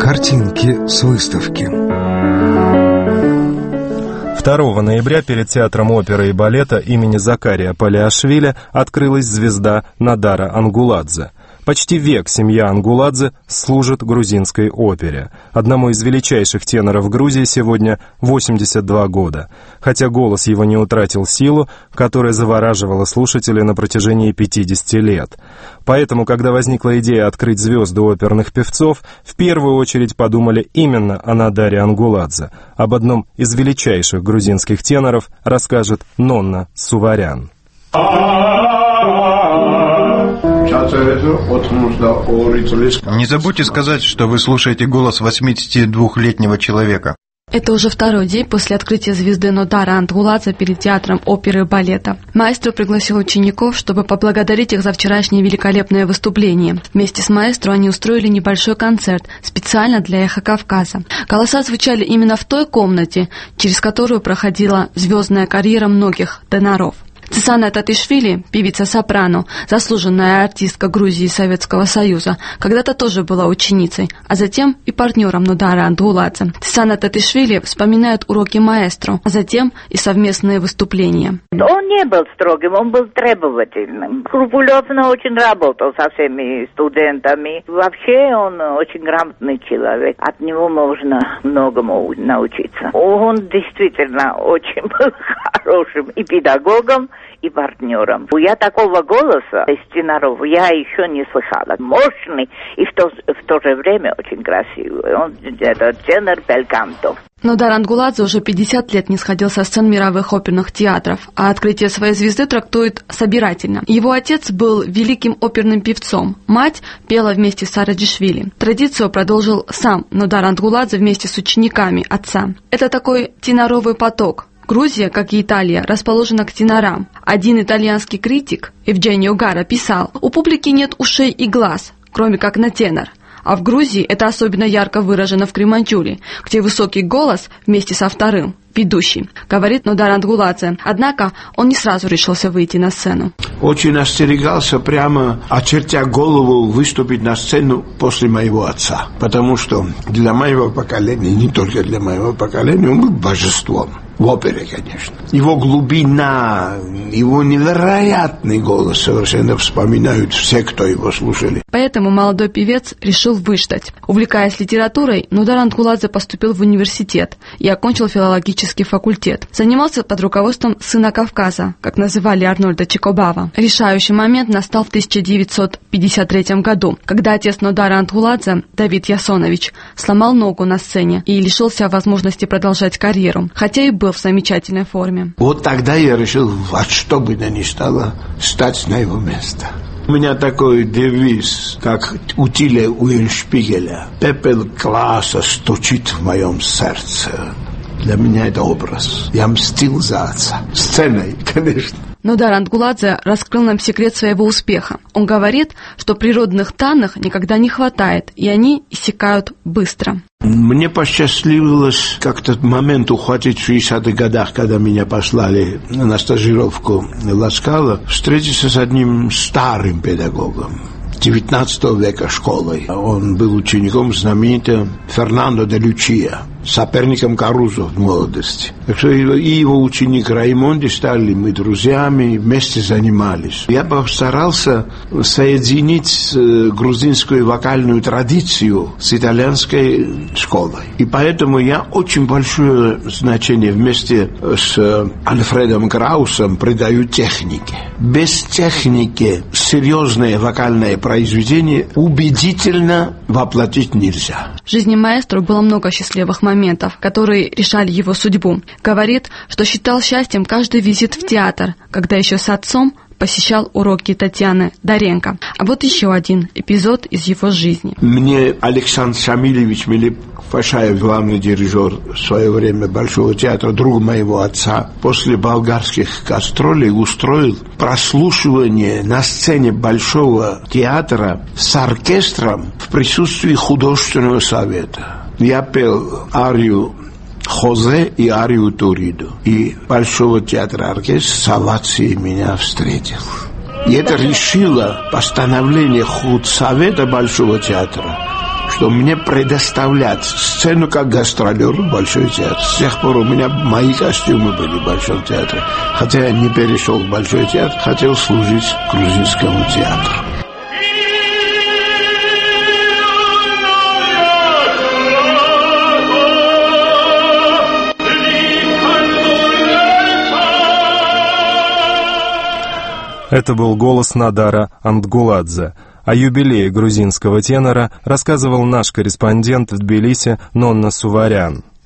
Картинки с выставки. 2 ноября перед театром оперы и балета имени Закария Палиашвили открылась звезда Нодара Ангуладзе. Почти век семья Ангуладзе служит грузинской опере. Одному из величайших теноров Грузии сегодня 82 года. Хотя голос его не утратил силу, которая завораживала слушателей на протяжении 50 лет. Поэтому, когда возникла идея открыть звезды оперных певцов, в первую очередь подумали именно о Нодаре Ангуладзе. Об одном из величайших грузинских теноров расскажет Нонна Суварян. Не забудьте сказать, что вы слушаете голос 82-летнего человека. Это уже второй день после открытия звезды Нодара Ангуладзе перед театром оперы и балета. Маэстро пригласил учеников, чтобы поблагодарить их за вчерашнее великолепное выступление. Вместе с маэстро они устроили небольшой концерт специально для «Эхо Кавказа». Голоса звучали именно в той комнате, через которую проходила звездная карьера многих теноров. Цесана Татишвили, певица-сопрано, заслуженная артистка Грузии и Советского Союза, когда-то тоже была ученицей, а затем и партнером Нодара Ангуладзе. Цесана Татишвили вспоминает уроки маэстро, а затем и совместные выступления. Он не был строгим, он был требовательным. Скрупулезно очень работал со всеми студентами. Вообще он очень грамотный человек. От него можно многому научиться. Он действительно очень был хорошим и педагогом, и партнером. Я такого голоса из теноров я еще не слыхала. Мощный и в то же время очень красивый. Он это тенор бельканто. Нодар Ангуладзе уже 50 лет не сходил со сцен мировых оперных театров, а открытие своей звезды трактует собирательно. Его отец был великим оперным певцом, мать пела вместе с Араджишвили. Традицию продолжил сам Нодар Ангуладзе вместе с учениками отца. Это такой теноровый поток. Грузия, как и Италия, расположена к тенорам. Один итальянский критик, Евгенио Гара, писал: «У публики нет ушей и глаз, кроме как на тенор». А в Грузии это особенно ярко выражено в Креманчуре, где высокий голос вместе со вторым, ведущий, говорит Нодар Ангуладзе. Однако он не сразу решился выйти на сцену. Очень остерегался, прямо очертя голову, выступить на сцену после моего отца. Потому что для моего поколения, не только для моего поколения, он был божеством. В опере, конечно. Его глубина, его невероятный голос совершенно вспоминают все, кто его слушали. Поэтому молодой певец решил выждать. Увлекаясь литературой, Нодар Ангуладзе поступил в университет и окончил филологический факультет. Занимался под руководством «Сына Кавказа», как называли Арнольда Чикобава. Решающий момент настал в 1953 году, когда отец Нодара Ангуладзе, Давид Ясонович, сломал ногу на сцене и лишился возможности продолжать карьеру, хотя и был в замечательной форме. Вот тогда я решил, во что бы то ни стало, стать на его место. У меня такой девиз, как у Тиля Уиншпигеля: «Пепел класса стучит в моем сердце». Для меня это образ. Я мстил за отца. Сценой, конечно. Нодар Ангуладзе раскрыл нам секрет своего успеха. Он говорит, что природных данных никогда не хватает, и они иссякают быстро. Мне посчастливилось как-то момент ухватить в 60-х годах, когда меня послали на стажировку в Ласкало, встретиться с одним старым педагогом 19 века школой. Он был учеником знаменитого Фернандо де Лючия, соперником Карузо в молодости. Так что и его ученик Раймонди стали мы друзьями, вместе занимались. Я постарался соединить грузинскую вокальную традицию с итальянской школой. И поэтому я очень большое значение вместе с Альфредом Граусом придаю технике. Без техники серьезное вокальное произведение убедительно воплотить нельзя. В жизни маэстро было много счастливых моментов, которые решали его судьбу. Говорит, что считал счастьем каждый визит в театр, когда еще с отцом посещал уроки Татьяны Доренко. А вот еще один эпизод из его жизни. Мне Александр Шамилевич Мелик-Фашаев, главный дирижер в свое время Большого театра, друг моего отца, после болгарских гастролей устроил прослушивание на сцене Большого театра с оркестром в присутствии художественного совета. Я пел арию Хозе и арию Туриду. И Большого театра оркестр с овацией меня встретил. И это решило постановление худсовета Большого театра что мне предоставлять сцену как гастролеру в Большой театр. С тех пор у меня мои костюмы были в Большом театре. Хотя я не перешел в Большой театр, хотел служить грузинскому театру. Это был голос Надара Ангуладзе. О юбилее грузинского тенора рассказывал наш корреспондент в Тбилиси Нонна Суварян.